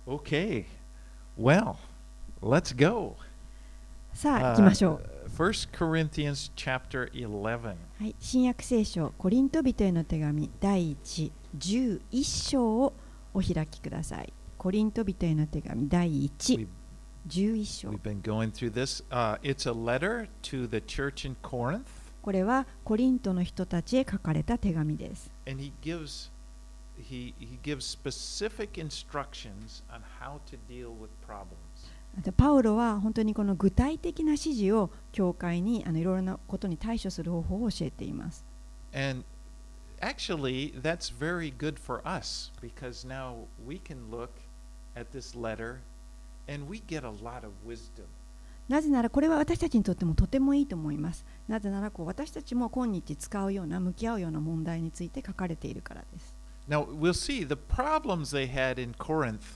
Okay. Well, let's go. さあ行きましょう。 1 Corinthians chapter 11. はい、新約聖書コリント人への手紙第11章をお開きください。コリント人への手紙第11章。 We've been going through this. It's a letter to the church in Corinth. これはコリントの人たちへ書かれた手紙です。 And he gives specific instructions on how to deal with problems. パウロは本当にこの具体的な指示を教会にいろいろなことに対処する方法を教えています。 And actually, that's very good for us because now we can look at this letter and we get a lot of wisdom. なぜならこれは私たちにとってもとてもいいと思います。なぜなら私たちも今日使うような向き合うような問題について書かれているからです。 Now, we'll see the problems they had in Corinth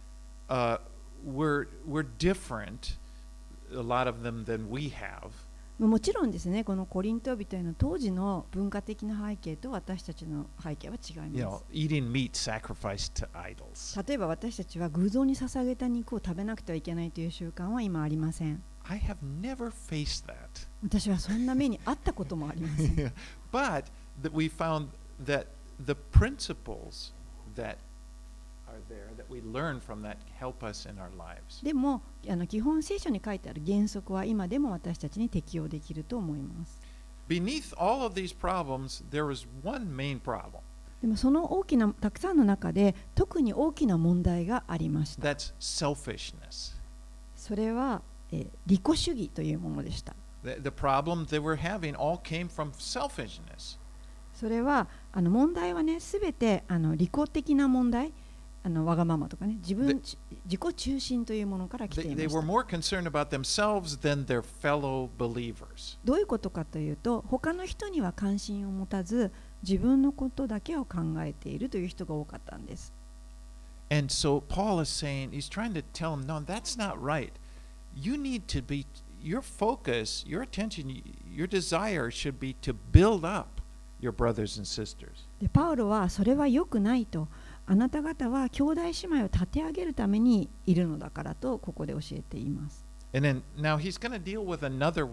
were different, a lot of them, than we have. もちろんですね、このコリント人への当時の文化的な背景と私たちの背景は違います。 Eating meat sacrificed to idols. 例えば私たちは偶像に捧げた肉を食べなくてはいけないという習慣は今ありません。 I have never faced that. 私はそんな目にあったこともありません。 But we found that the principles that are there that we learn from that help us in our lives. でも基本聖書に書いてある原則は今でも私たちに適用できると思います。 Beneath all of these problems, there was one main problem. でもその大きなたくさんの中で特に大きな問題がありました。 That's selfishness. それは、利己主義というものでした。 The problem they were having all came from selfishness. それは問題はね、すべて利己的な問題、わがままとかね、自己中心というものから来ていました。 They were more concerned about themselves than their fellow believers. どういうことかというと、他の人には関心を持たず、自分のことだけを考えているという人が多かったんです。 And so Paul is saying, he's trying to tell them, no, that's not right. You need to be, your focus, your attention, your desire should be to build up your brothers and sisters. でパウロはそれは良くないと、あなた方は兄弟姉妹を立て上げるためにいるのだからとここで教えています。 And then now he's going to deal with another,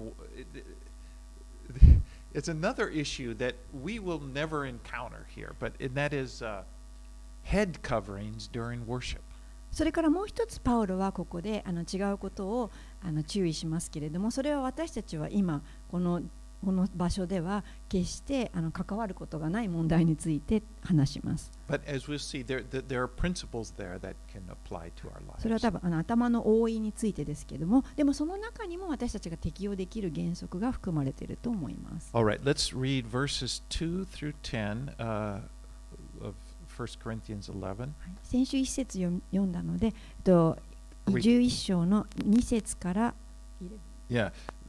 it's another issue that we will never encounter here, but that is head coverings during worship. それからもう一つパウロはここで違うことを注意しますけれども、それは私たちは今この場所では決して関わることがない問題について話します。 But as we'll see, there are principles there that can apply to our lives. それは多分頭の覆いについてですけれども、でもその中にも私たちが適用できる原則が含まれていると思います。 All right, let's read verses 2 through 10 of 1 Corinthians 11. 先週1節読んだので、11章の2節から。 Yeah.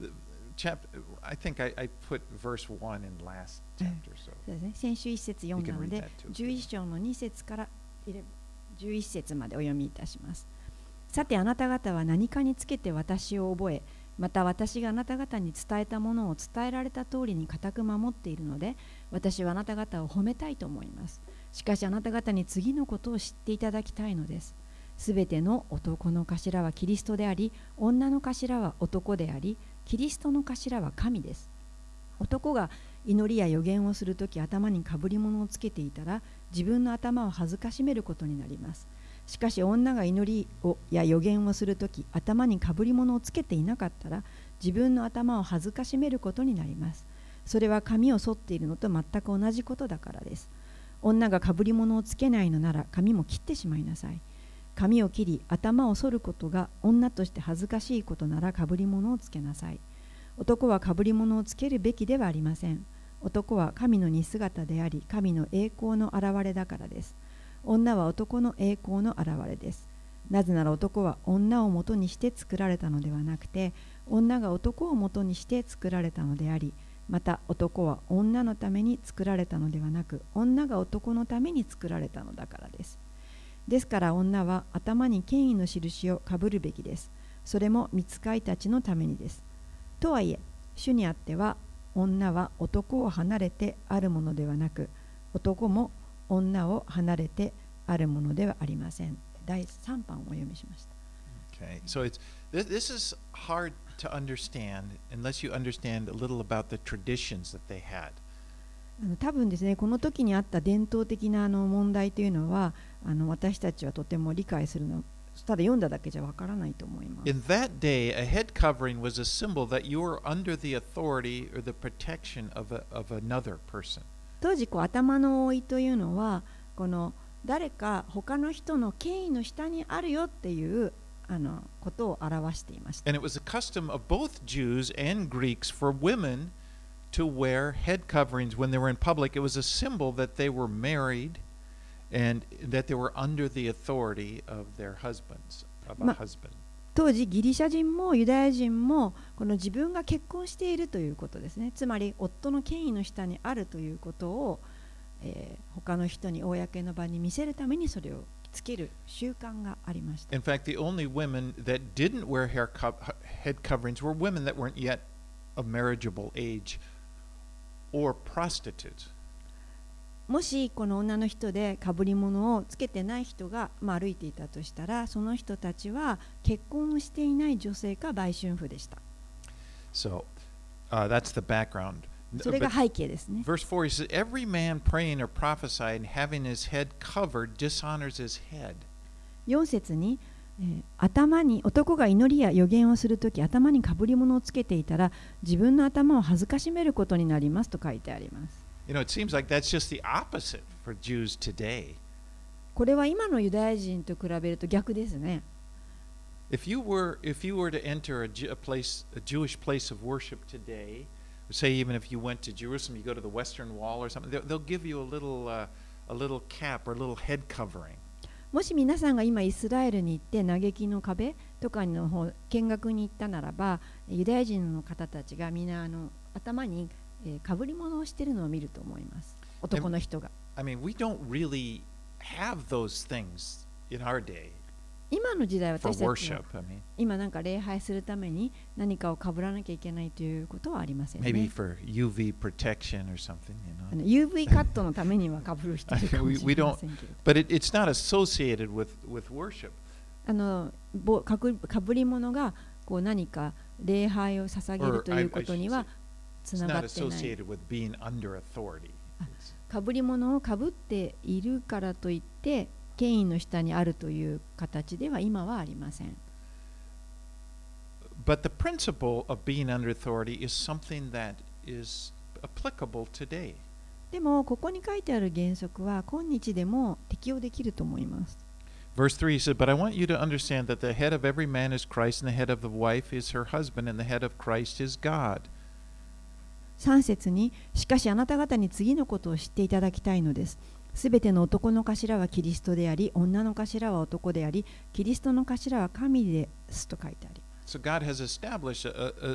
I think I put verse 1 in last chapter. So. そうですね、先週1節読んだので、11章の2節から11節までお読みいたします。さてあなた方は何かにつけて私を覚え、また私があなた方に伝えたものを伝えられた通りに固く守っているので、私はあなた方を褒めたいと思います。しかしあなた方に次のことを知っていただきたいのです。すべての男の頭はキリストであり、女の頭は男であり、キリストの頭は神です。男が祈りや預言をするとき頭にかぶり物をつけていたら、自分の頭を恥ずかしめることになります。しかし女が祈りや預言をするとき頭にかぶり物をつけていなかったら、自分の頭を恥ずかしめることになります。それは髪を剃っているのと全く同じことだからです。女がかぶり物をつけないのなら髪も切ってしまいなさい。髪を切り頭を剃ることが女として恥ずかしいことならかぶり物をつけなさい。男はかぶり物をつけるべきではありません。男は神の似姿であり、神の栄光の現れだからです。女は男の栄光の現れです。なぜなら男は女をもとにして作られたのではなくて、女が男をもとにして作られたのであり、また男は女のために作られたのではなく、女が男のために作られたのだからです。ですから女は頭に権威の印をかぶるべきです。それも御使いたちのためにです。とはいえ、主にあっては女は男を離れてあるものではなく、男も女を離れてあるものではありません。 第3版をお読みしました。 Okay, so this is hard to understand unless you understand a little about the traditions that they had. 多分ですね、この時にあった伝統的な問題というのは私たちはとても理解するの、ただ読んだだけじゃわからないと思います。 In that day, a head covering was a symbol that you were under the authority or the protection of another person. 当時頭の覆いというのはこの誰か他の人の権威の下にあるよっていうことを表していました。 And it was the custom of both Jews and Greeks for women to wear head coverings when they were in public. It was a symbol that they were married and that they were under the authority of their husbands, of a husband. 当時ギリシャ人もユダヤ人もこの自分が結婚しているということですね。つまり夫の権威の下にあるということを、他の人に公の場に見せるためにそれをつける習慣がありました。 In fact, the only women that didn't wear head coverings were women that weren't yet of marriageable age or prostitutes. もしこの女の人でかぶり物をつけてない人が、歩いていたとしたら、その人たちは結婚をしていない女性か売春婦でした。 So, that's the background. それが背景ですね。 Verse 4 he says, Every man praying or prophesying, having his head covered, dishonors his head. 4節に、頭に男が祈りや予言をするとき、頭にかぶり物をつけていたら、自分の頭を恥ずかしめることになりますと書いてあります。 You know, it seems like that's just the opposite for Jews today. これは今のユダヤ人と比べると逆ですね。 If you were to enter a Jewish place of worship today, say even if you went to Jerusalem, you go to the Western Wall or something, they'll give you a little cap or a little head covering. もし皆さんが今イスラエルに行って嘆きの壁とかの方見学に行ったならば、ユダヤ人の方たちがみんな頭にかぶり物をしているのを見ると思います。男の人が。 I mean, we don't really have those things in our day. 今の時代私たちは worship, I mean. 今なんか礼拝するために何かをかぶらなきゃいけないということはありませんね。 Maybe for UV protection or something, you know. UV カットのためにはかぶる人いるかもしれませんけど。 But it's not associated with worship. かぶり物がこう何か礼拝を捧げるということにはつながってない。かぶり物をかぶっているからといって権威の下にあるという形では今はありません。 But the principle of being under authority is something that is applicable today. でもここに書いてある原則は今日でも適用できると思います。 Verse 3 says, But I want you to understand that the head of every man is Christ, and the head of the wife is her husband, and the head of Christ is God. 3節に、しかしあなた方に次のことを知っていただきたいのです。すべての男の頭はキリストであり、女の頭は男であり、キリストの頭は神ですと書いてあります。 So God has established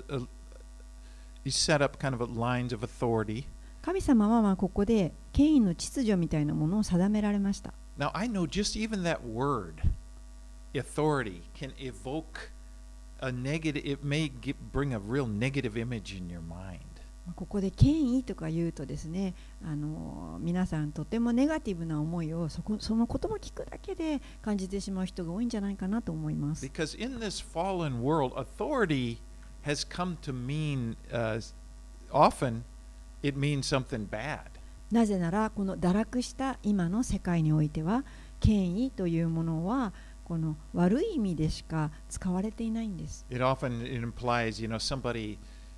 He set up kind of lines of authority. 神様はここで権威の秩序みたいなものを定められました。 Now I know just even that word, authority, can evoke a negative, it may bring a real negative image in your mind. ここで権威とか言うとですね、皆さんとてもネガティブな思いをその言葉を聞くだけで感じてしまう人が多いんじゃないかなと思います。 Because in this fallen world, authority has come to mean, often it means something bad. なぜならこの堕落した今の世界においては権威というものはこの悪い意味でしか使われていないんです。 It often implies, somebody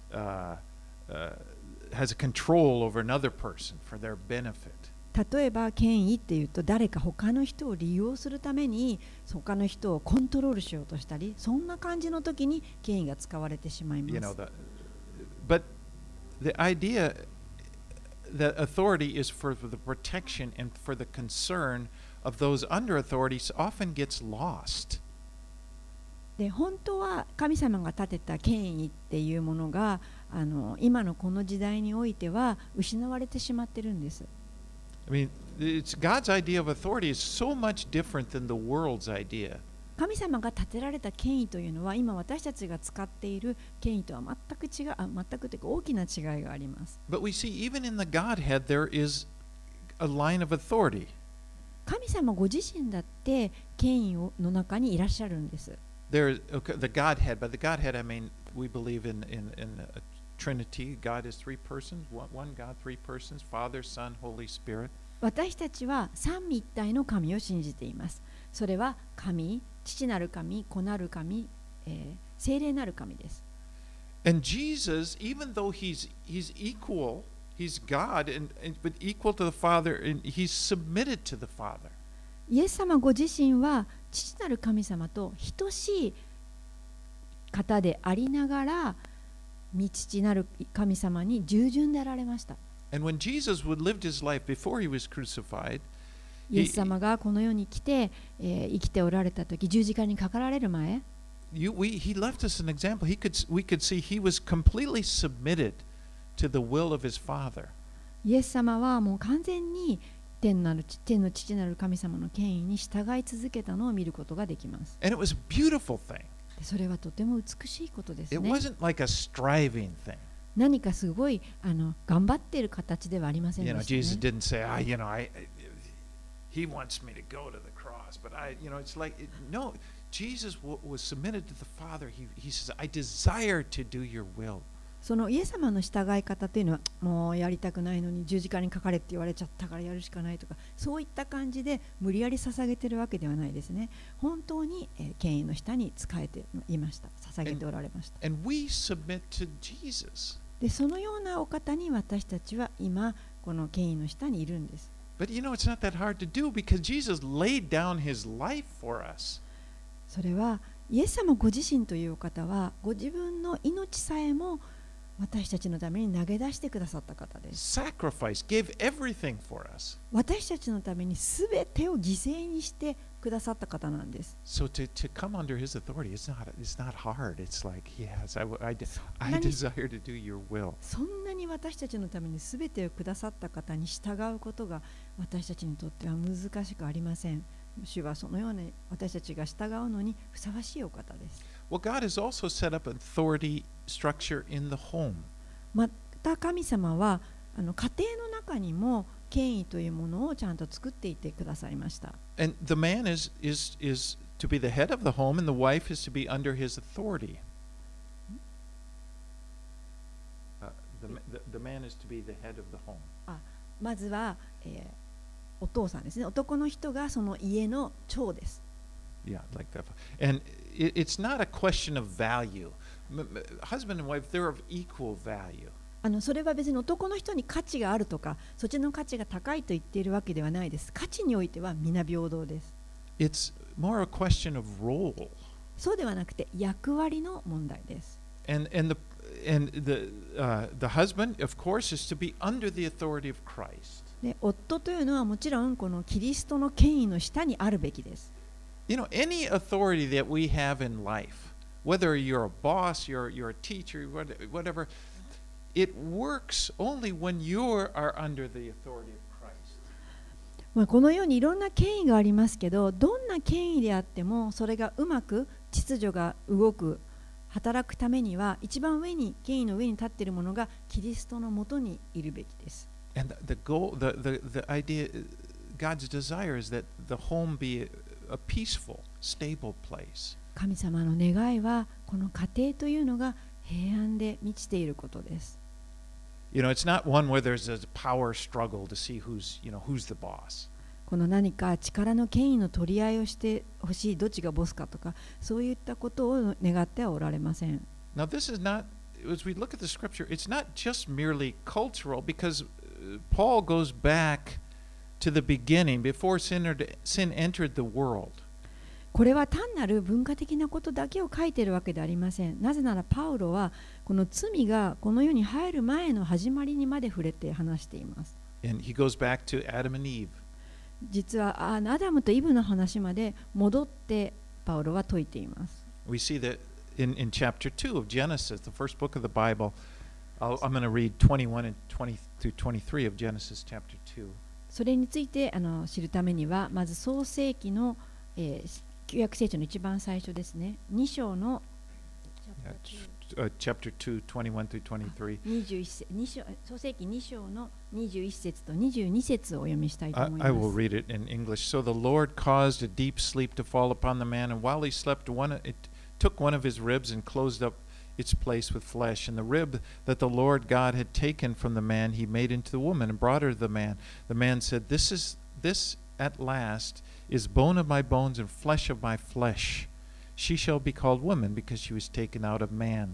has a control over another person for their benefit. 例えば権威っていうと誰か他の人を利用するために他の人をコントロールしようとしたり、そんな感じの時に権威が使われてしまいます。 But the idea that authority is for the protection and for the concern of those under authority often gets lost. で本当は神様が立てた権威っていうものが今のこの時代においては失われてしまってるんです。 I mean, God's idea of authority is so much different than the world's idea. 神様が立てられた権威というのは今私たちが使っている権威とは全く違う、全くというか大きな違いがあります。 But we see even in the Godhead there is a line of authority. 神様ご自身だって権威の中にいらっしゃるんです。 There, okay, the Godhead. By the Godhead, I mean we believe in a Trinity. God is three persons. One God, three persons: Father, Son, Holy Spirit. 私たちは三位一体の神を信じています。それは神、父なる神、子なる神、聖霊なる神です。 And Jesus, even though he's equal, he's God, but equal to the Father, and he's submitted to the Father. イエス様ご自身は父なる神様と等しい方でありながら、御父なる神様に従順であられました。 And when Jesus would lived his life before he was crucified, イエス様がこの世に来て、生きておられた時、十字架にかかられる前、 he left us an example. We could see he was completely submitted to the will of his Father. イエス様はもう完全に天の父なる神様の権威に従い続けたのを見ることができます。 And it was a beautiful thing. それはとても美しいことですね。 It wasn't like a striving thing. 何かすごい頑張っている形ではありませんでしたね。 Jesus didn't say, he wants me to go to the cross, but it's like, no, Jesus was submitted to the Father. He says, I desire to do your will. そのイエス様の従い方というのは、もうやりたくないのに十字架にかかれって言われちゃったからやるしかないとか、そういった感じで無理やり捧げてるわけではないですね。本当に権威の下に仕えていました。捧げておられました。 And we submit to Jesus. で、そのようなお方に私たちは今この権威の下にいるんです。 But it's not that hard to do because Jesus laid down his life for us. それはイエス様ご自身というお方はご自分の命さえも私たちのために投げ出してくださった方です。 Sacrifice, gave everything for us. 私たちのためにすべてを犠牲にしてくださった方なんです。 So to come under his authority, it's not hard. It's like, yes, I desire to do your will. そんなに私たちのためにすべてをくださった方に従うことが私たちにとっては難しくありません。主はそのように私たちが従うのにふさわしいお方です。 Well, God has also set up an authority structure in the home. また神様は家庭の中にも権威というものをちゃんと作っていてくださいました。 And the man is to be the head of the home, and the wife is to be under his authority. The man is to be the head of the home. まずは、お父さんですね。男の人がその家の長です。 Yeah, like that. And it's not a question of value. Husband and wife, they're of equal value. それは別に男の人に価値があるとか、そっちの価値が高いと言っているわけではないです。価値においては皆平等です。 It's more a question of role. そうではなくて役割の問題です。 And the husband, of course, is to be under the authority of Christ. で、夫というのはもちろんこのキリストの権威の下にあるべきです。 Any authority that we have in life, whether you're a boss, you're a teacher, whatever, it works only when you are under the authority of Christ. このようにいろんな権威がありますけど、どんな権威であってもそれがうまく秩序が動く、働くためには一番上に権威の上に立っているものがキリストのもとにいるべきです。 And the goal, the idea, God's desire is that the home be a peaceful, stable place. 神様の願いはこの家庭というのが平安で満ちていることです。 It's not one where there's a power struggle to see who's the boss. この何か力の権威の取り合いをしてほしい、どっちがボスかとか、そういったことを願ってはおられません。 Now this is not, as we look at the scripture, it's not just merely cultural, because Paul goes back to the beginning before sin entered the world. これは単なる文化的なことだけを書いているわけではありません。なぜならパウロはこの罪がこの世に入る前の始まりにまで触れて話しています。 And he goes back to Adam and Eve. 実はアダムとイブの話まで戻ってパウロは説いています。 We see that in chapter 2 of Genesis, the first book of the Bible. I'm going to read 21 and 20 through 23 of Genesis chapter 2. それについて知るためには、まず創世記の、旧約聖書の一番最初ですね、2章の chapter 2, 21 through 23. 創世記2章の21節と22節をお読みしたいと思います。 I will read it in English. So the Lord caused a deep sleep to fall upon the man, and while he slept, it took one of his ribs and closed up its place with flesh. And the rib that the Lord God had taken from the man, he made into the woman and brought her to the man. The man said, This at last is bone of my bones and flesh of my flesh. She shall be called woman because she was taken out of man.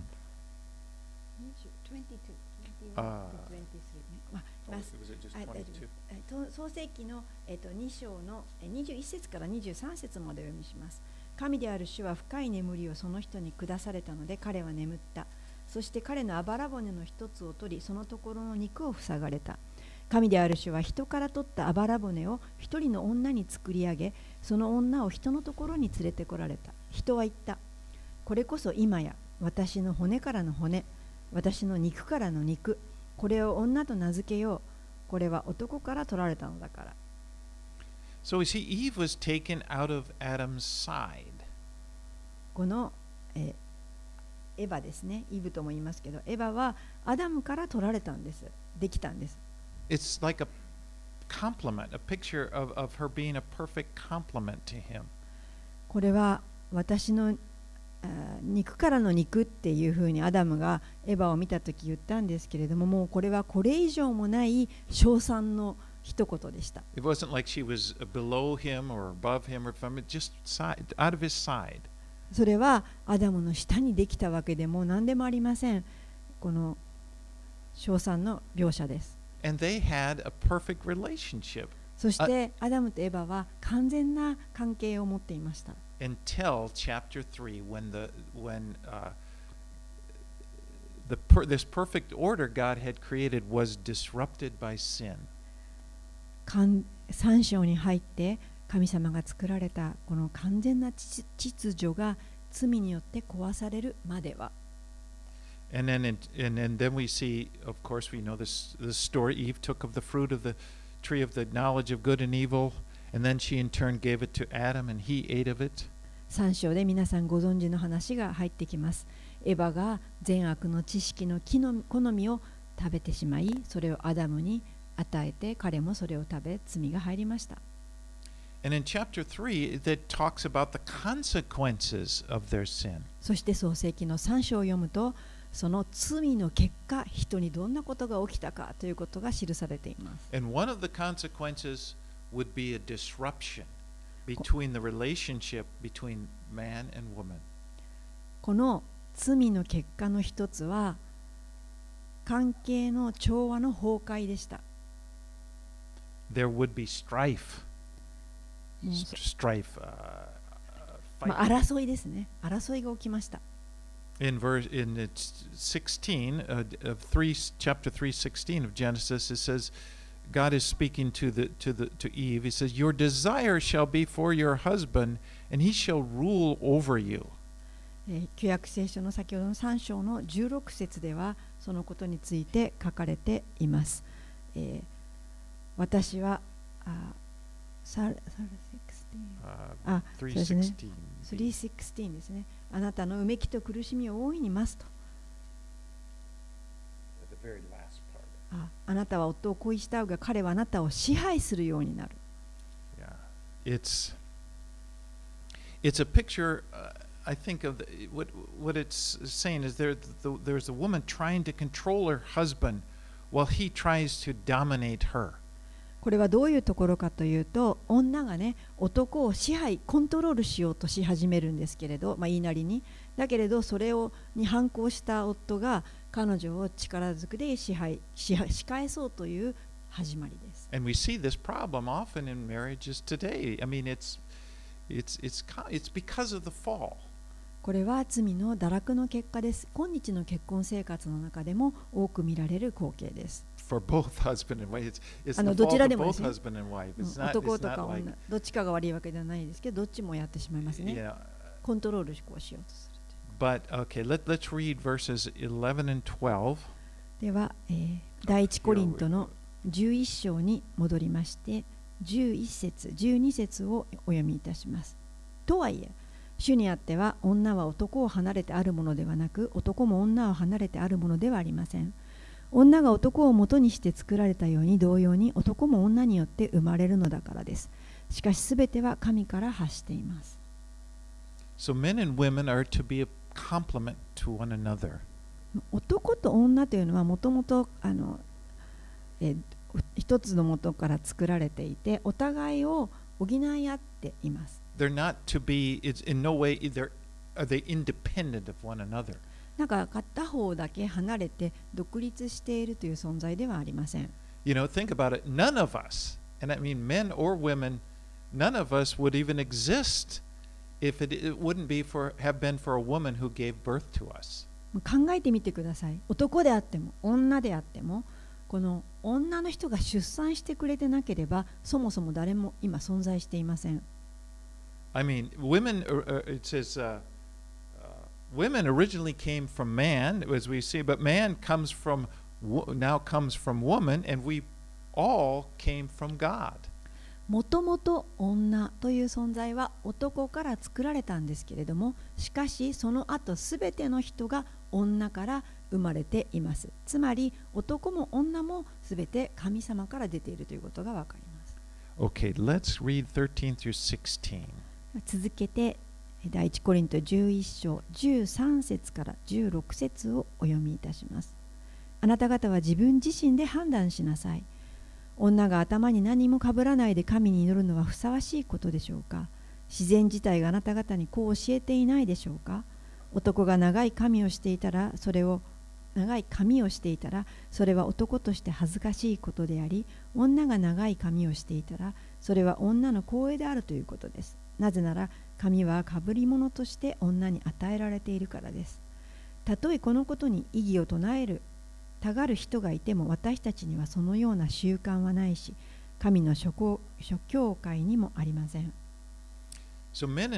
創世記の2章の21節から23節までお読みします。神である主は深い眠りをその人に下されたので彼は眠った。そして彼のあばら骨の一つを取りそのところの肉を塞がれた。神である主は人から取ったあばら骨を一人の女に作り上げ、その女を人のところに連れてこられた。人は言った。これこそ今や私の骨からの骨、私の肉からの肉、これを女と名付けよう。これは男から取られたのだから。 So we see Eve was taken out of Adam's side. このエヴァですね。イブとも言いますけど、エヴァはアダムから取られたんです。できたんです。 It's like a complement, a picture of her being a perfect complement to him. これは私の肉からの肉っていうふうにアダムがエヴァを見たとき言ったんですけれども、もうこれはこれ以上もない称賛の一言でした。 It wasn't like she was below him or above him or from it, just out of his side. それはアダムの下にできたわけでも何でもありません。この称賛の描写です。 And they had a perfect relationship. そしてアダムとエヴァは完全な関係を持っていました。 Until chapter 3, this perfect order God had created was disrupted by sin. 3章に入って神様が作られたこの完全な秩序が罪によって壊されるまでは。 And then we see, of course, we know this story. Eve took of the fruit of the tree of the knowledge of good and evil, and then she in turn gave it to Adam, and he ate of it. 3章で皆さんご存知の話が入ってきます。エヴァが善悪の知識の木の好みを食べてしまい、それをアダムに与えて、彼もそれを食べ、罪が入りました。 And in chapter 3, that talks about the consequences of their sin. そして創世記の3章を読むと、その罪の結果、人にどんなことが起きたかということが記されています。 And one of the consequences would be a disruption between the relationship between man and woman. この罪の結果の一つは、関係の調和の崩壊でした。 There would be strife. 争いですね。争いが起きました。 In chapter 3:16 of Genesis, it says, God is speaking to Eve. He says, "Your desire shall be for your husband, and he shall rule over you." 旧約聖書の先ほどの3章の16節ではそのことについて書かれています。私は3:16ですね。あなたのうめきと苦しみを大いに増すと。あなたは夫を恋したうが彼はあなたを支配するようになる。 It's a picture, I think, of what it's saying is there's a woman trying to control her husband while he tries to dominate her. これはどういうところかというと、女がね、男を支配、コントロールしようとし始めるんですけれど、言いなりに。だけれど、それに反抗した夫が彼女を力ずくで仕返そうという始まりです。 And we see this problem often in marriages today. I mean, it's because of the fall. これは罪の堕落の結果です。今日の結婚生活の中でも多く見られる光景です。 For both husband and wife, it's the どち fault ら of でもで both すね。 husband and wife. It's 男とか not like 女、どっちかが悪いわけではないですけど、どっちもやってしまいますね。コントロールしようとする。 But okay, let's read verses 11 and 12. では、第一コリントの11章に戻りまして、11節、12節をお読みいたします。とはいえ、 主にあっては女は男を離れてあるものではなく、男も女を離れてあるものではありません。女が男を元にして作られたように、同様に男も女によって生まれるのだからです。しかしすべては神から発しています。 So men and women are to be a complement to one another. 男と女というのはもともと一つの元から作られていて、お互いを補い合っています。 They're not to be, it's in no way either are they independent of one another. なんか片方だけ離れて独立しているという存在ではありません。 You know, think about it. None of us, and I mean men or women, none of us would even exist if it wouldn't be have been for a woman who gave birth to us. 考えてみてください。男であっても女であっても、この女の人が出産してくれてなければ、そもそも誰も今存在していません。 I mean, women, it says, women originally came from man, as we see, but man now comes from woman, and we all came from God. もともと女という存在は男から作られたんですけれども、しかしその後すべての人が女から生まれています。つまり男も女もすべて神様から出ているということがわかります。 Okay, let's read 13 through 16. 続けて第一コリント11章13節から16節をお読みいたします。あなた方は自分自身で判断しなさい。女が頭に何もかぶらないで神に祈るのはふさわしいことでしょうか。自然自体があなた方にこう教えていないでしょうか。男が長い髪をしていたらそれは男として恥ずかしいことであり、女が長い髪をしていたらそれは女の光栄であるということです。なぜなら髪はかぶり物として女に与えられているからです。たとえこのことに異議をたがる人がいても、私たちにはそのような習慣はないし、神の諸教会にもありません。 So men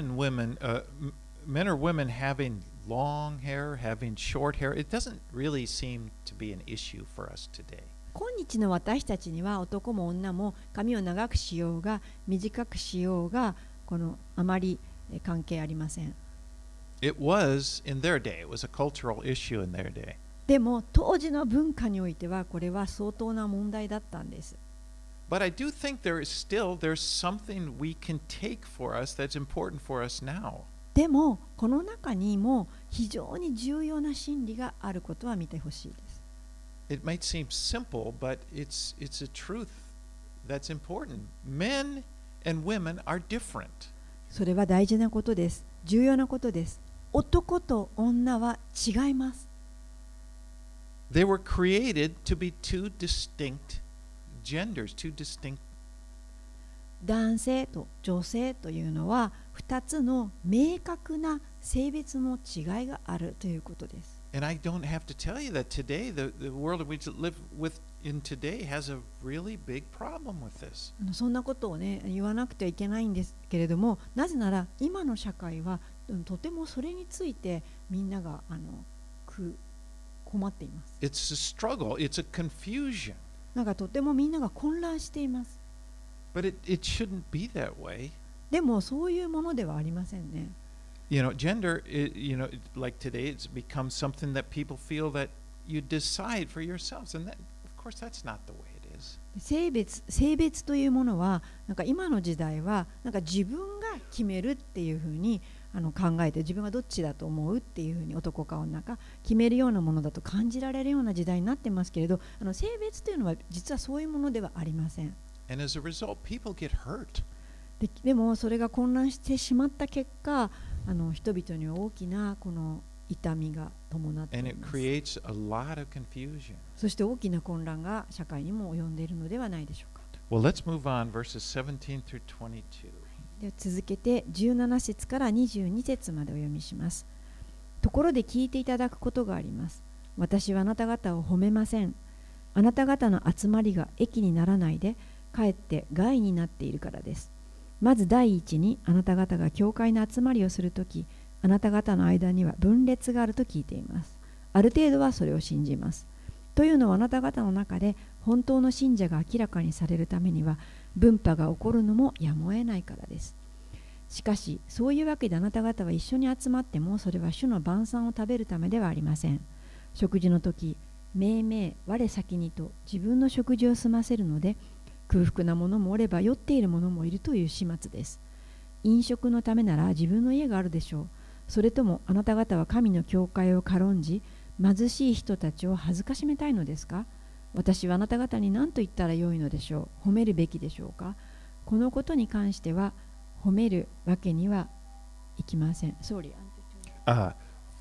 or women having long hair, having short hair, it doesn't really seem to be an issue for us today. 今日の私たちには男も女も髪を長くしようが短くしようがあまり関係ありません。 It was in their day. It was a cultural issue in their day. でも当時の文化においてはこれは相当な問題だったんです。 But I do think there's something we can take for us that's important for us now. でもこの中にも非常に重要な真理があることは見てほしいです。 It might seem simple, but it's a truth that's important. Men and women are different. それは大事なことです。重要なことです。男と女は違います。 They were created to be two distinct genders, two distinct. 男性と女性というのは2つの明確な性別の違いがあるということです。 And I don't have to tell you that today, the world we live in today has a really big problem with this. そんなことをね、言わなくてはいけないんですけれども、なぜなら今の社会はとてもそれについてみんなが困っています。 It's a struggle, it's a confusion. なんかとてもみんなが混乱しています。 But it shouldn't be that way. でもそういうものではありませんね。 You know, gender, like today, it's become something that people feel that you decide for yourselves. And that, of course, that's not the way it is. 性別というものは、なんか今の時代は、なんか自分が決めるっていうふうに考えて、自分はどっちだと思うっていうふうに男か女か決めるようなものだと感じられるような時代になってますけれど、性別というのは実はそういうものではありません。 And as a result, people get hurt. でもそれが混乱してしまった結果、人々には大きなこの痛みが伴っています。 And it creates a lot of confusion. そして大きな混乱が社会にも及んでいるのではないでしょうか。 Well, let's move on, verses 17 through 22. では続けて17節から22節までお読みします。ところで聞いていただくことがあります。私はあなた方を褒めません。あなた方の集まりが益にならないで、かえって害になっているからです。まず第一に、あなた方が教会の集まりをするとき、あなた方の間には分裂があると聞いています。ある程度はそれを信じます。というのは、あなた方の中で本当の信者が明らかにされるためには、分派が起こるのもやむを得ないからです。 しかし、そういうわけであなた方は一緒に集まっても、それは主の晩餐を食べるためではありません。食事の時、めいめい、我先にと自分の食事を済ませるので、空腹な者もおれば酔っている者もいるという始末です。飲食のためなら自分の家があるでしょう。それともあなた方は神の教会を軽んじ、貧しい人たちを恥ずかしめたいのですか？私はあなた方に何と言ったらよいのでしょう。褒めるべきでしょうか？このことに関しては褒めるわけにはいきません。Sorry. For 2:22.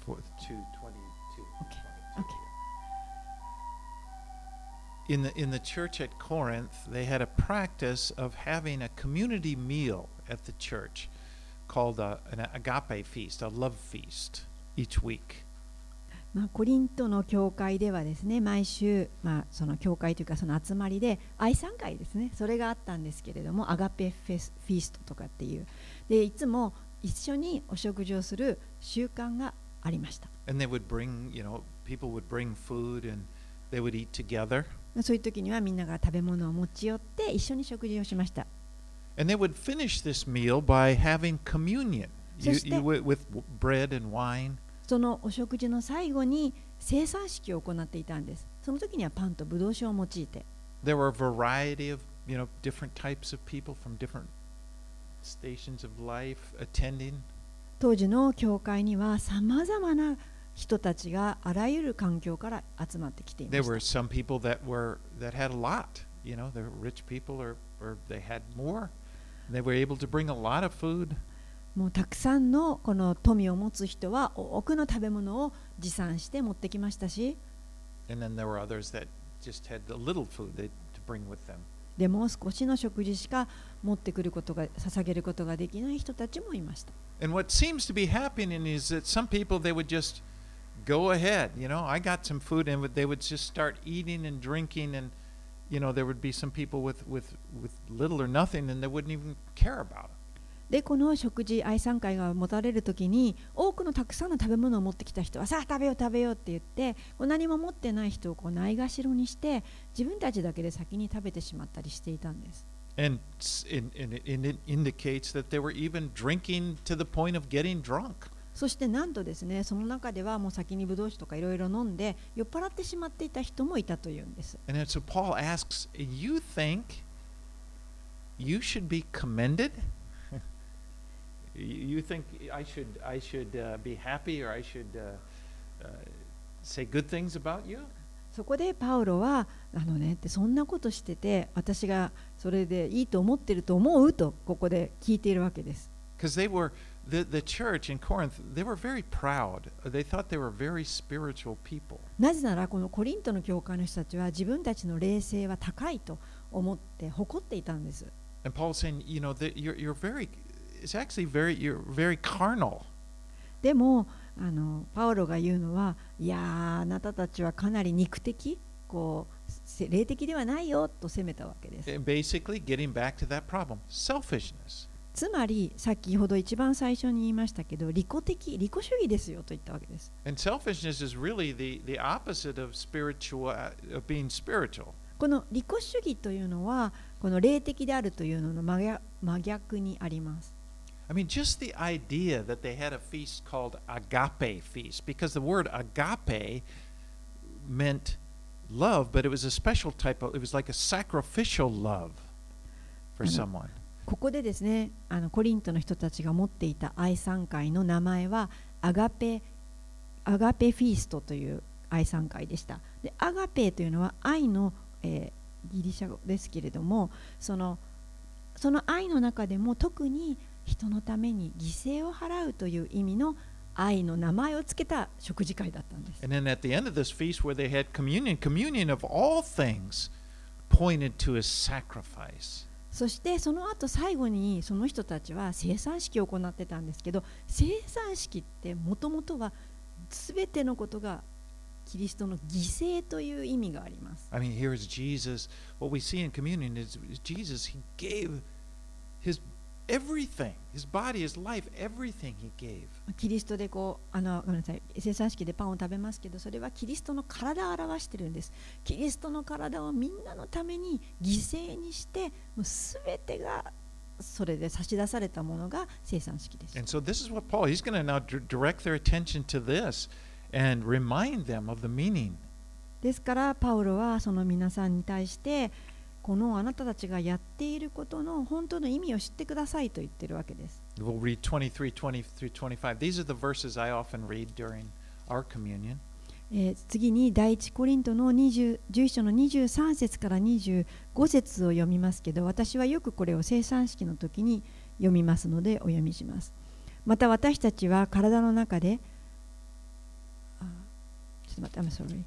In the church at Corinth, they had a practice of having a community meal at the church called an agape feast, a love feast, each week. コリントの教会ではですね、毎週、その教会というかその集まりで愛賛会ですね、それがあったんですけれども、アガペフィストとかっていうで、いつも一緒にお食事をする習慣がありました。 And they would bring, people would bring food and they would eat together. そういう時にはみんなが食べ物を持ち寄って一緒に食事をしました。 And they would finish this meal by having communion with bread and wine. そのお食事の最後に聖餐式を行っていたんです。その時にはパンとブドウ酒を用いて。 There were a variety of, different types of people from different stations of life attending. 当時の教会にはさまざまな人たちがあらゆる環境から集まってきていました。 There were some people that had a lot, they were rich people or they had more. They were able to bring a lot of food. もうたくさんのこの富を持つ人は多くの食べ物を持参して持ってきましたし、 And then there were others that just had a little food to bring with them. でも少しの食事しか持ってくることが捧げることができない人たちもいました。 And what seems to be happening is that some people they would just go ahead, I got some food and they would just start eating and drinking and there would be some people with little or nothing and they wouldn't even care about it. でこの食事愛餐会が持たれるときに多くのたくさんの食べ物を持ってきた人はさあ食べよう食べようって言って何も持ってない人をないがしろにして自分たちだけで先に食べてしまったりしていたんです。 And it indicates that they were even drinking to the point of getting drunk. そしてなんとですね、その中ではもう先にブドウ酒とかいろいろ飲んで酔っ払ってしまっていた人もいたというんです。 And so Paul asks, you think you should be commended? You think I should be happy or I should say good things about you? そこでパウロはってそんなことしてて私がそれでいいと思ってると思うとここで聞いているわけです。 Because they were the church in Corinth, they were very proud. They thought they were very spiritual people. なぜならこのコリントの教会の人たちは自分たちの霊性は高いと思って誇っていたんです。 And Paul's saying, that you're very it's actually you're very carnal. でもパウロが言うのはいやあなたたちはかなり肉的霊的ではないよと責めたわけです。 Basically getting back to that problem, selfishness. つまり先ほど一番最初に言いましたけど利己主義ですよと言ったわけです。 And selfishness is really the opposite of being spiritual. この利己主義というのはこの霊的であるというのの真逆にあります。 I mean, just the idea that they had a feast called agape feast, because the word agape meant love, but it was a special type of, it was like a sacrificial love for someone. ここでですね、コリントの人たちが持っていた愛賛会の名前はアガペフィーストという愛賛会でした。で、アガペというのは愛の、ギリシャ語ですけれども、その愛の中でも特に人のために犠牲を払うという意味の愛の名前をつけた食事会だったんです。 And then at the end of this feast where they had communion of all things pointed to a sacrifice. そしてその後最後にその人たちは聖餐式を行ってたんですけど、聖餐式ってもともとは全てのことがキリストの犠牲という意味があります。 I mean, here is Jesus. What we see in communion is Jesus. He gave his everything, his body, his life, everything he gave. キリストでごめんなさい、聖餐式でパンを食べますけど、それはキリストの体を表しているんです。キリストの体をみんなのために犠牲にして、もうすべてがそれで差し出されたものが生産式です。 And so this is what Paul, he's going to now direct their attention to this and remind them of the meaning. ですからパウロはその皆さんに対してこのあなたたちがやっていることの本当の意味を知ってくださいと言っているわけです。 We'll read 23, 20 through 25. These are the verses I often read during our communion. 次に第一コリントの11章の23節から25節を読みますけど、私はよくこれを生産式の時に読みますのでお読みします。また私たちは体の中でちょっと待って、I'm sorry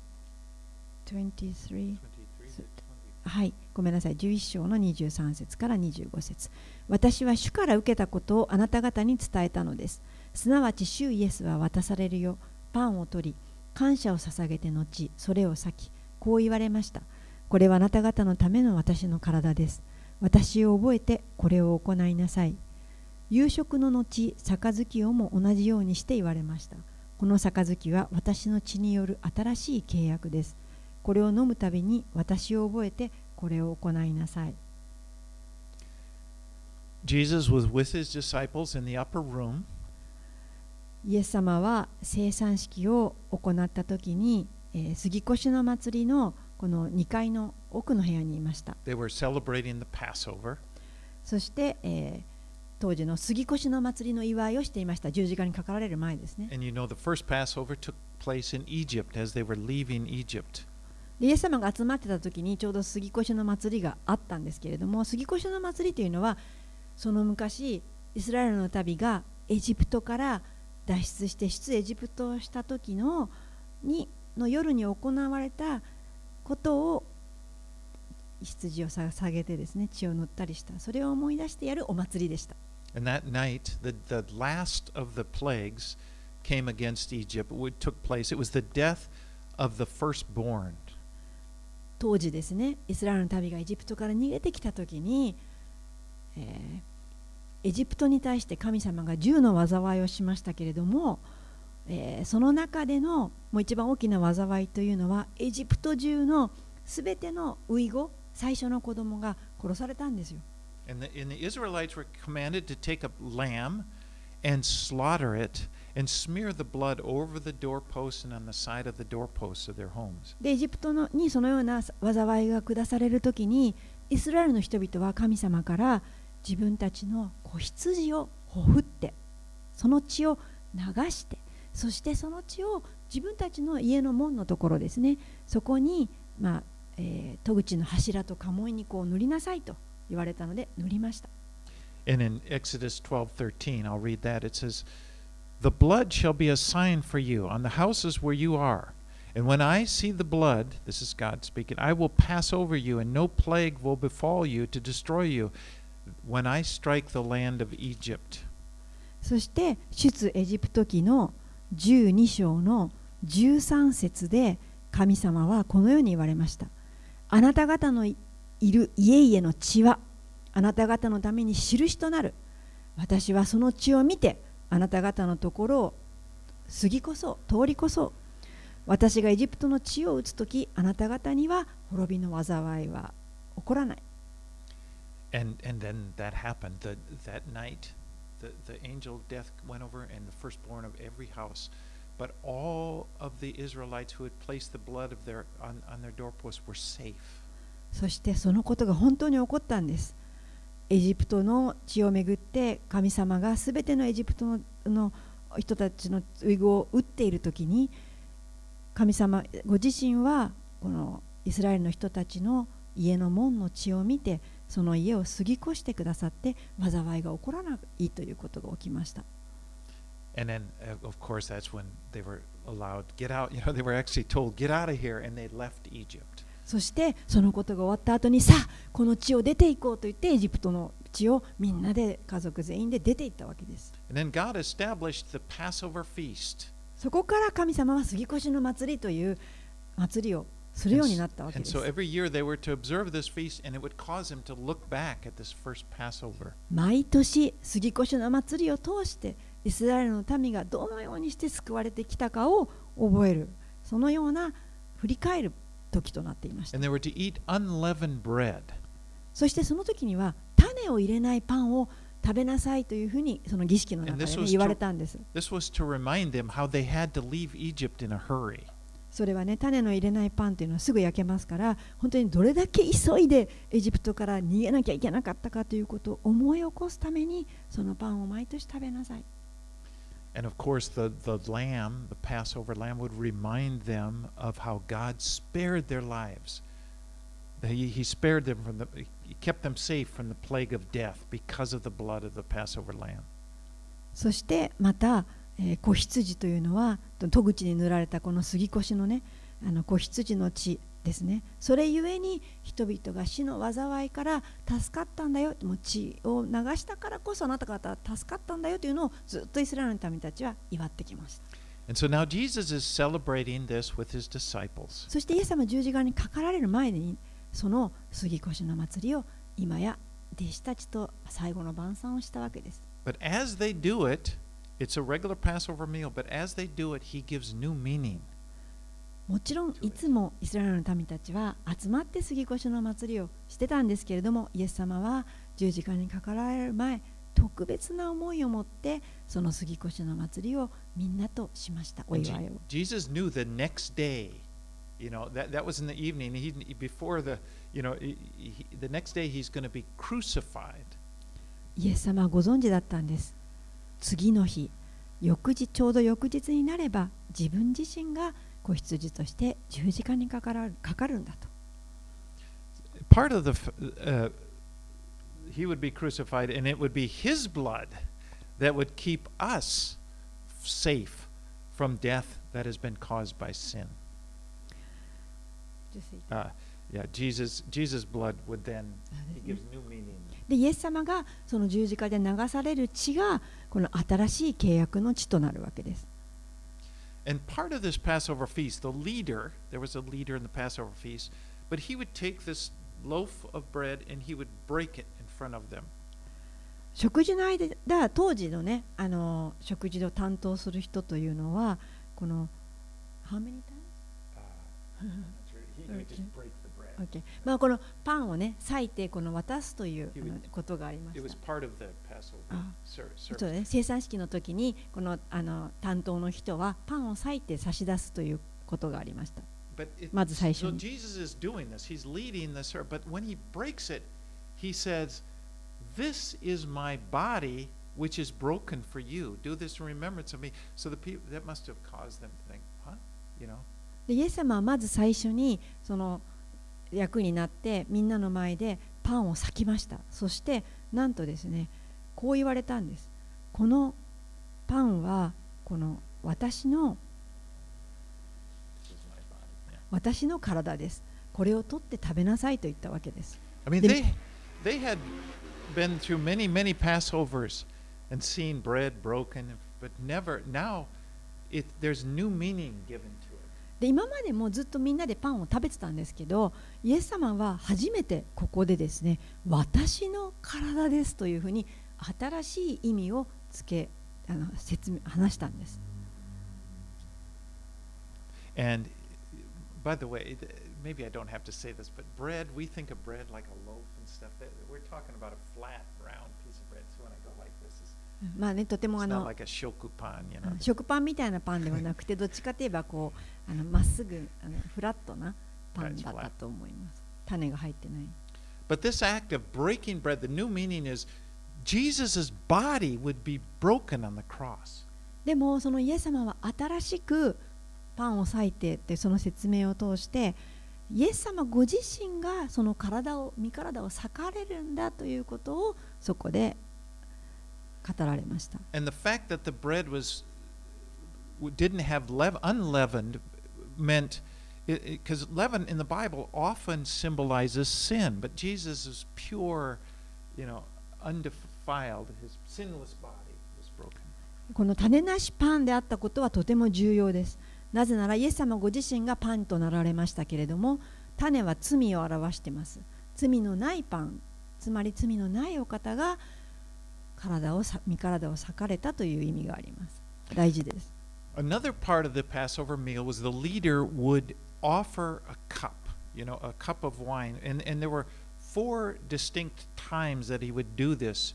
23はい、ごめんなさい。11章の23節から25節。私は主から受けたことをあなた方に伝えたのです。すなわち主イエスは渡されるよ。パンを取り、感謝を捧げて後、それを裂き、こう言われました。これはあなた方のための私の体です。私を覚えてこれを行いなさい。夕食の後、杯をも同じようにして言われました。この杯は私の血による新しい契約です。これを飲むたびに私を覚えてこれを行いなさい。 Jesus was with his disciples in the upper room. イエス様は生産式を行ったときに、杉越の祭りのこの2階の奥の部屋にいました。 They were celebrating the Passover. そして、当時の杉越の祭りの祝いをしていました。十字架にかかられる前ですね。 And you know the first Passover took place in Egypt as they were leaving Egypt. イエス様が集まってた時にちょうど杉越の祭りがあったんですけれども、杉越の祭りというのはその昔イスラエルの民がエジプトから脱出して出エジプトをした時の夜に行われたことを羊を捧げてですね、血を塗ったりした、それを思い出してやるお祭りでした。 And that night, the last of the plagues came against Egypt. What took place? It was the death of the firstborn. 当時ですね、イスラエルの民がエジプトから逃げてきたときに、エジプトに対して神様が10の災いをしましたけれども、その中でのもう一番大きな災いというのはエジプト中のすべての初子、最初の子供が殺されたんですよ。 And the Israelites were commanded to take a lamb and slaughter it and smear the blood over the doorposts and on the side of the doorposts of their homes. でエジプトにそのような災いが下されるときに、イスラエルの人々は神様から自分たちの子羊をほふって、その血を流して、そしてその血を自分たちの家の門のところですね、そこに、戸口の柱と家紋にこう塗りなさいと言われたので塗りました。 And in Exodus 12:13, I'll read that. It says, "The blood shall be a sign for you on the houses where you are. And when I see the blood," this is God speaking, "I will pass over you, and no plague will befall you to destroy you when I strike the land of Egypt." そして出エジプト記の12章の13節で神様はこのように言われました。あなた方のいる家々の血はあなた方のために印となる。私はその血を見てあなた方のところを過ぎこそ通りこそ。私がエジプトの血を打つとき、あなた方には滅びの災いは起こらない。 And then that happened. That night, the angel of death went over, and the firstborn of every house. But all of the Israelites who had placed the blood of on their doorposts were safe. そしてそのことが本当に起こったんです。エジプトの血をめぐって神様がすべてのエジプトの人たちの遺語を打っているときに、神様ご自身はこのイスラエルの人たちの家の門の血を見て、その家を過ぎ越してくださって、災いが起こらないということが起きました。 And then, of course, that's when they were allowed get out. They were actually told, "Get out of here," and they left Egypt. そしてそのことが終わった後に、さあこの地を出ていこうと言ってエジプトの地をみんなで家族全員で出ていったわけです。 And then God established the Passover feast. そこから神様は杉越の祭りという祭りをするようになったわけです。 And so every year they were to observe this feast, and it would cause them to look back at this first Passover. 毎年杉越の祭りを通してイスラエルの民がどのようにして救われてきたかを覚える、そのような振り返る時となっていました。 And they were to eat unleavened bread. そしてその時には種を入れないパンを食べなさいというふうにその儀式の中で、ね、言われたんです。 This was to remind them how they had to leave Egypt in a hurry. それはね、種の入れないパンというのはすぐ焼けますから、本当にどれだけ急いでエジプトから逃げなきゃいけなかったかということを思い起こすために、そのパンを毎年食べなさい。 And of course, the lamb, the Passover lamb, would remind them of how God spared their lives. He spared them from he kept them safe from the plague of death because of the blood of the Passover lamb. そしてまた、子羊というのは戸口に塗られたこの杉越のね、子羊の血ですね。それゆえに人々が死の災いから助かったんだよ、もう血を流したからこそあなた方は助かったんだよというのをずっとイスラエルの民たちは祝ってきました。 And so now Jesus is celebrating this with his disciples. そしてイエス様十字架にかかられる前にその杉越の祭りを今や弟子たちと最後の晩餐をしたわけです。 But as they do it, it's a regular Passover meal, but as they do it, he gives new meaning. もちろんいつもイスラエルの民たちは集まって杉越の祭りをしてたんですけれども、イエス様は十字架にかかられる前、特別な思いを持ってその杉越の祭りをみんなとしました。お祝いを。 Jesus knew the next day, that was in the evening. Before the next day he's going to be crucified. イエス様はご存知だったんです。次の日、ちょうど翌日になれば自分自身が子羊として十字架にかかるんだと。 Part of he would be crucified, and it would be his blood that would keep us safe from death that has been caused by sin. Jesus' blood would then he gives new meaning. で、イエス様がその十字架で流される血がこの新しい契約の血となるわけです。 And part of this Passover feast, there was a leader in the Passover feast, but he would take this loaf of bread and he would break it in front of them. 食事の間、当時のね、食事を担当する人というのは、この How many times? He would just break the bread. Okay. まあこのパンをね、裂いてこの渡すということがありました。 It was part of the Passover service. そうね、生産式の時にこの担当の人はパンを裂いて差し出すということがありました。まず最初に。 So Jesus is doing this. He's leading this, but when he breaks it, he says, "This is my body, which is broken for you. Do this in remembrance of me." So the people that must have caused them to think, "Huh?" でイエス様はまず最初にその役になってみんなの前でパンを裂きました。そしてなんとですね、こう言われたんです。このパンはこの私の体です。これを取って食べなさいと言ったわけです。 I mean, they had been through many Passovers and seen bread broken, but never now there's new meaning given to it. で今までもずっとみんなでパンを食べてたんですけど、イエス様は初めてここでですね、私の体ですというふうに新しい意味を話したんです。 And by the way, maybe I don't have to say this, but bread, we think of bread like a loaf and stuff. We're talking about a flat, round piece of bread. So when I go like this, まあね、とても it's not like a 食パン, 食パンみたいなパンではなくて、どっちかといえばこうまっすぐフラットなパンだったと思います。種が入ってない。 But this act of breaking bread, the new meaning is Jesus' body would be broken on the cross. でもそのイエス様は新しくパンを裂いてってその説明を通してイエス様ご自身がその身体を裂かれるんだということをそこで語られました。 And the fact that the bread didn't have unleavened meant because leaven in the Bible often symbolizes sin, but Jesus is pure, undefiled. His sinless body was broken. この種なしパンであったことはとても重要です。なぜならイエス様ご自身がパンとなられましたけれども、種は罪を表しています。罪のないパン、つまり罪のないお方が身体を裂かれたという意味があります。大事です。 Another part of the Passover meal was the leader would offer a cup of wine, and there were 4 distinct times that he would do this,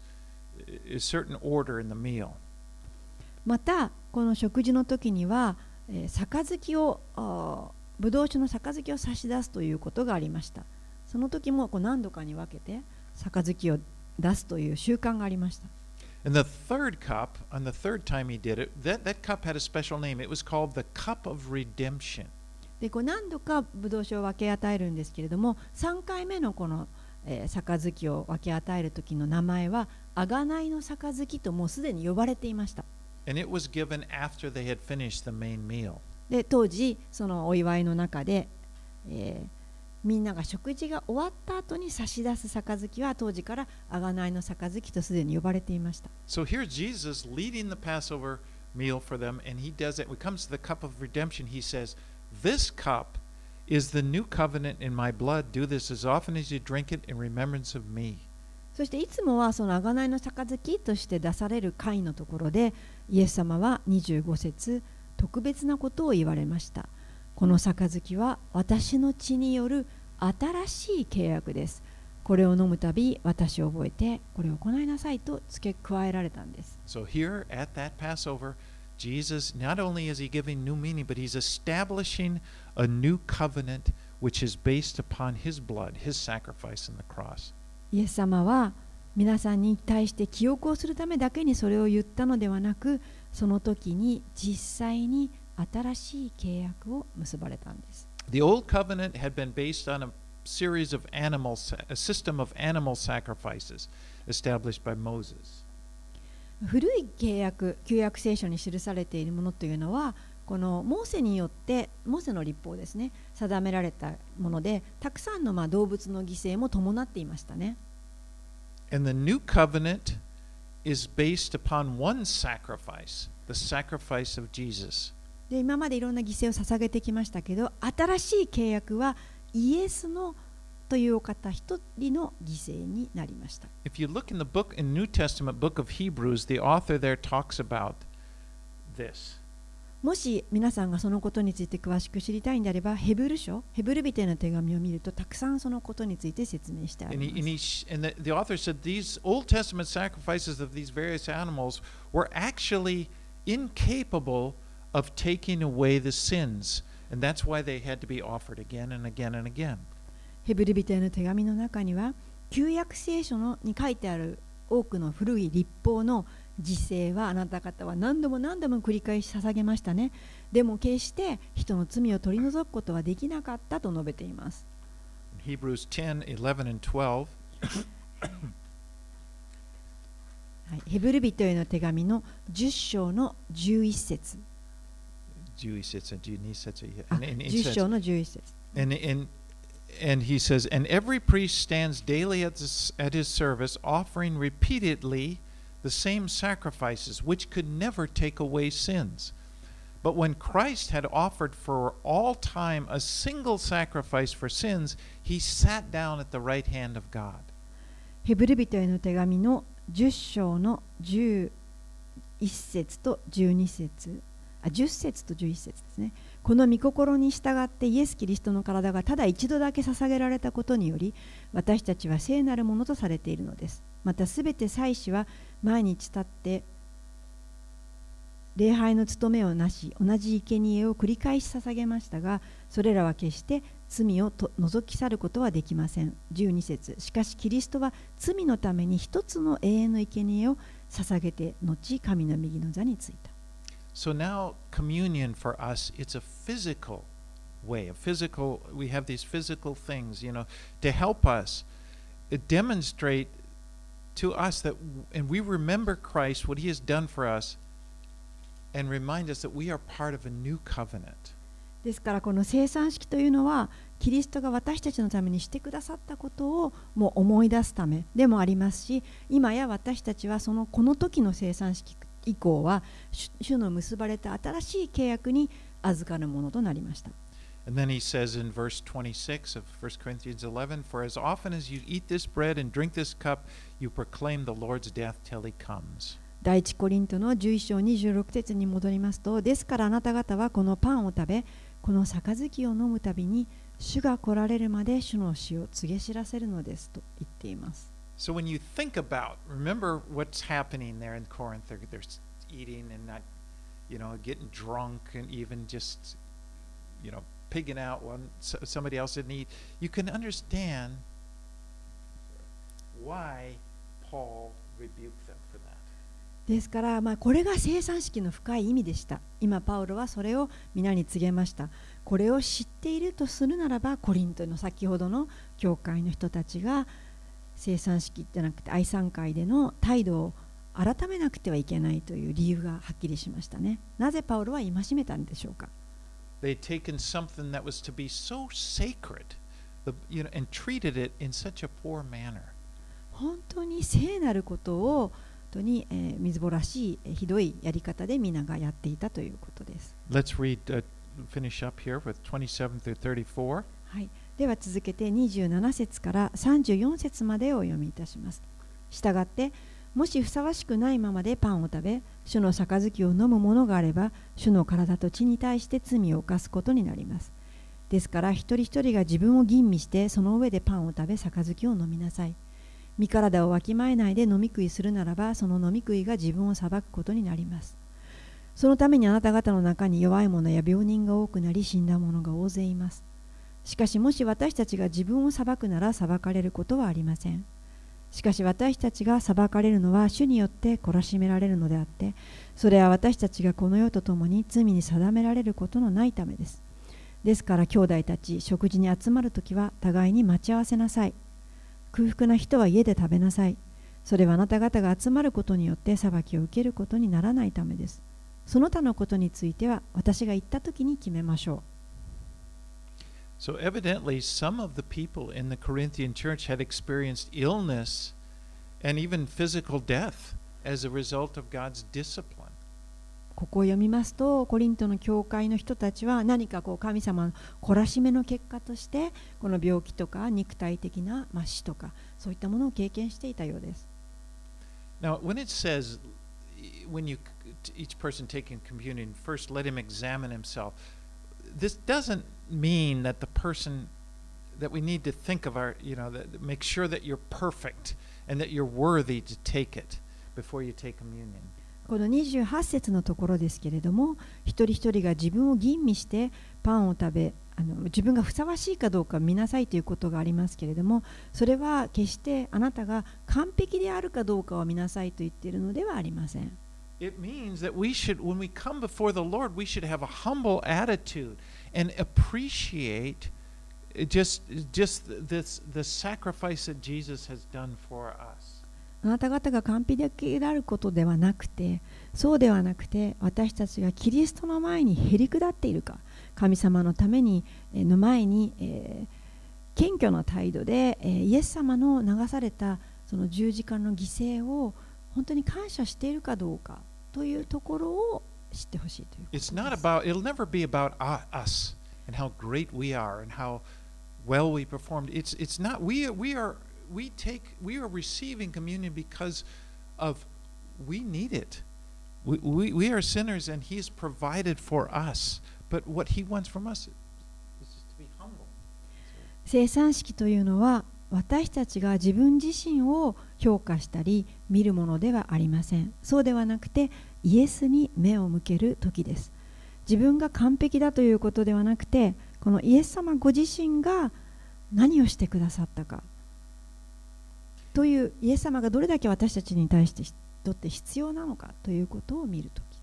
a certain order in the meal. またこの食事の時には、杯をブドウ酒の杯を差し出すということがありました。その時も何度かに分けて杯を出すという習慣がありました。 And the third cup, on the third time he did it, that cup had a special name. It was called the cup of redemption. で何度かブドウ酒を分け与えるんですけれども、3回目のこの、杯を分け与える時の名前は贖いの杯ともうすでに呼ばれていました。 And it was given after they had finished the main meal. で当時そのお祝いの中で、みんなが食事が終わった後に差し出す杯は当時から贖いの杯とすでに呼ばれていました。 So here's Jesus leading the Passover meal for them, and he does it. When it comes to the cup of redemption, he says, "This cup is the new covenant in my blood. Do this as often as you drink it in remembrance of me." そしていつもはその贖いの杯として出される会のところで、イエス様は25節特別なことを言われました。この杯は私の血による新しい契約です。これを飲むたび私を覚えてこれを行いなさいと付け加えられたんです。 So here at that Passover, Jesus, not only is he giving new meaning, but he's establishing a new covenant which is based upon his blood, his sacrifice on the cross. イエス様は皆さんに対して記憶をするためだけにそれを言ったのではなく、その時に実際に新しい契約を結ばれたんです。 The old covenant had been based on a series of a system of animal sacrifices established by Moses. 古い契約、旧約聖書に記されているものというのは、このモーセによって、モーセの律法ですね、定められたもので、たくさんの動物の犠牲も伴っていましたね。 And the new covenant is based upon one sacrifice, the sacrifice of Jesus. で今までいろんな犠牲を捧げてきましたけど、新しい契約はイエスのというお方一人の犠牲になりました。 If you look in the book, in New Testament book of Hebrews, the author there talks about this. もし皆さんがそのことについて詳しく知りたいんであれば、ヘブル書、ヘブル人への手紙を見るとたくさんそのことについて説明してあります。 And the author said these Old Testament sacrifices of these various animals were actually incapable of taking away the sins, and that's why they had to be offered again and again and again. ヘブル人への手紙の中には、旧約聖書に書いてある多くの古い律法の犠牲はあなた方は何度も何度も繰り返し捧げましたね。でも決して人の罪を取り除くことはできなかったと述べています。 Hebrews 10, 11 and 12. はい、ヘブル人への手紙の10章の11節。10章の11節。 And he says, and every priest stands daily at his service, offering repeatedly the same sacrifices, which could never take away sins. But when Christ had offered for all time a single sacrifice for sins, he sat down at the right hand of God. ヘブル人への手紙の10章の11節と12節。10節と11節ですね。この御心に従ってイエス・キリストの体がただ一度だけ捧げられたことにより、私たちは聖なるものとされているのです。またすべて祭司は毎日立って礼拝の務めをなし、同じ生贄を繰り返し捧げましたが、それらは決して罪を除き去ることはできません。12節。しかしキリストは罪のために一つの永遠の生贄を捧げて、後神の右の座についた。 So now communion for us, it's a physical way, we have these physical things, to help us demonstrate to us that, and we remember Christ, what he has done for us, and remind us that we are part of a new covenant. ですからこの聖餐式というのは、キリストが私たちのためにしてくださったことをもう思い出すためでもありますし、今や私たちはこの時の聖餐式以降は主の結ばれた新しい契約に預かるものとなりました。 And then he says in verse 26 of 1 Corinthians 11, For as often as you eat this bread and drink this cup, you proclaim the Lord's death till he comes. 第一コリントの11章26節に戻りますと、ですからあなた方はこのパンを食べ、この杯を飲むたびに主が来られるまで主の死を告げ知らせるのですと言っています。 So when you think about, remember what's happening there in Corinth, they're eating and not, getting drunk and even just, pigging out when somebody else didn't eat. You can understand why Paul rebuked them for that. ですから、これが生産式の深い意味でした。今パウロはそれを皆に告げました。これを知っているとするならば、コリントの先ほどの教会の人たちが生産式じゃなくて愛賛会での態度を改めなくてはいけないという理由がはっきりしましたね。なぜパウロは戒めたんでしょうか。 They'd taken something that was to be so sacred, and treated it in such a poor manner. 本当に聖なることを本当に、みずぼらしいひどいやり方で皆がやっていたということです。 Let's finish up here with 27 through 34. はい、では続けて27節から34節までをお読みいたします。したがって、もしふさわしくないままでパンを食べ、主の杯を飲むものがあれば、主の体と血に対して罪を犯すことになります。ですから、一人一人が自分を吟味して、その上でパンを食べ、杯を飲みなさい。身体をわきまえないで飲み食いするならば、その飲み食いが自分を裁くことになります。そのためにあなた方の中に弱い者や病人が多くなり、死んだ者が大勢います。しかし、もし私たちが自分を裁くなら裁かれることはありません。しかし私たちが裁かれるのは主によって懲らしめられるのであって、それは私たちがこの世とともに罪に定められることのないためです。ですから兄弟たち、食事に集まるときは互いに待ち合わせなさい。空腹な人は家で食べなさい。それはあなた方が集まることによって裁きを受けることにならないためです。その他のことについては私が言ったときに決めましょう。 So evidently, some of the people in the Corinthian church had experienced illness and even physical death as a result of God's discipline. ここを読みますと、コリントの教会の人たちは何か神様の懲らしめの結果として、この病気とか肉体的な死とか、そういったものを経験していたようです。 Now, when it says, each person taking communion, first let him examine himself, this doesn't mean that the person that we need to think of make sure that you're perfect and that you're worthy to take it before you take communion. この28節のところですけれども、一人一人が自分を吟味してパンを食べ、自分がふさわしいかどうか見なさいということがありますけれども、それは決してあなたが完璧であるかどうかを見なさいと言っているのではありません。 It means that when we come before the Lord, we should have a humble attitude and appreciate just the sacrifice that Jesus has done for us. あなた方が完璧であることではなくて、そうではなくて、私たちがキリストの前にへり下っているか、神様のためにの前に、謙虚な態度で、イエス様の流されたその十字架の犠牲を本当に感謝しているかどうかというところを知ってほしいということです。 It'll never be about us and how great we are and how well we performed. It's not. We are receiving communion because of we need it. We are sinners and He's provided for us. But what He wants from us is just to be humble. 生産式というのは私たちが自分自身を評価したり見るものではありません。そうではなくてイエスに目を向ける時です。自分が完璧だということではなくて、このイエス様ご自身が何をしてくださったかという、イエス様がどれだけ私たちに対してとって必要なのかということを見る時です。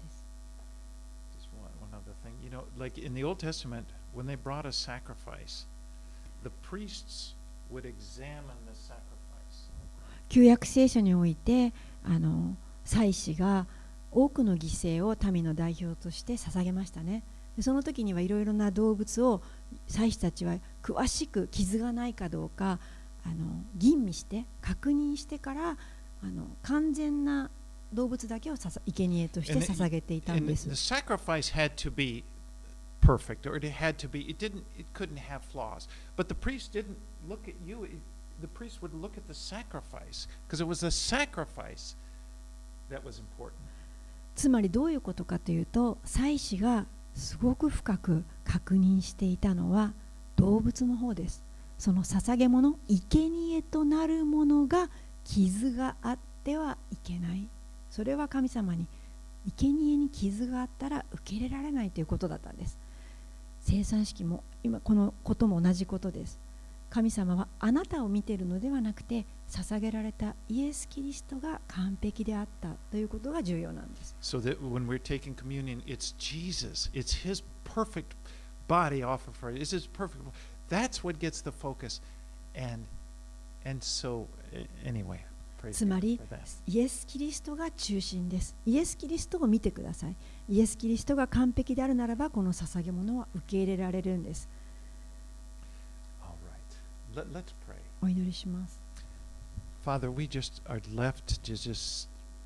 One other thing, like in the Old Testament, when they brought a sacrifice, the priests would examine the sacrifice. 旧約聖書において、祭司が多くの犠牲を民の代表として捧げましたね。でその時にはいろいろな動物を祭司たちは詳しく傷がないかどうか吟味して確認してから完全な動物だけを生贄として捧げていたんです。 The sacrifice had to be perfect, or it couldn't have flaws. But the priest didn't look at you. The priest would look at the sacrifice because it was the sacrifice that was important. つまりどういうことかというと、祭司がすごく深く確認していたのは動物の方です。その捧げ物、生贄となるものが傷があってはいけない。それは神様に生贄に傷があったら受け入れられないということだったんです。生産式も今このことも同じことです。神様はあなたを見ているのではなくて、捧げられたイエス・キリストが完璧であったということが重要なんです。 So that when we're taking communion, it's Jesus. It's His perfect body offered for us. It's His perfect. That's what gets the focus. And so anyway, praise つま God り for that. イエス・キリストが中心です。イエス・キリストを見てください。イエス・キリストが完璧であるならば、この捧げ物は受け入れられるんです。 All right. Let's pray. お祈りします。 Father, we just are left to just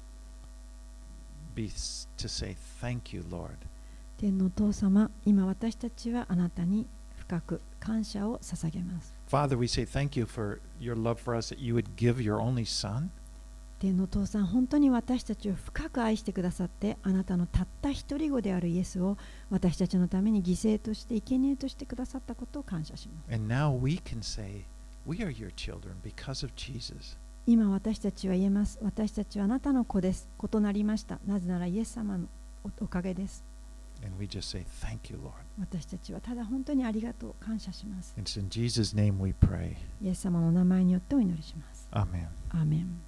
be to say thank you, Lord. 天のお父様、今私たちはあなたに深く感謝を捧げます。 Father, we say thank you for your love for us, that you would give your only Son. 天のお父さん、本当に私たちを深く愛してくださって、あなたのたった一人子であるイエスを私たちのために犠牲として生贄としてくださったことを感謝します。 And now we can say, we are your children because of Jesus. 今私たちは言えます。私たちはあなたの子です。異なりました。なぜならイエス様のおかげです。 And we just say, thank you, Lord. 私たちはただ本当にありがとう、感謝します。 It's in Jesus' name we pray. イエス様の名前によってお祈りします。 Amen. アーメン。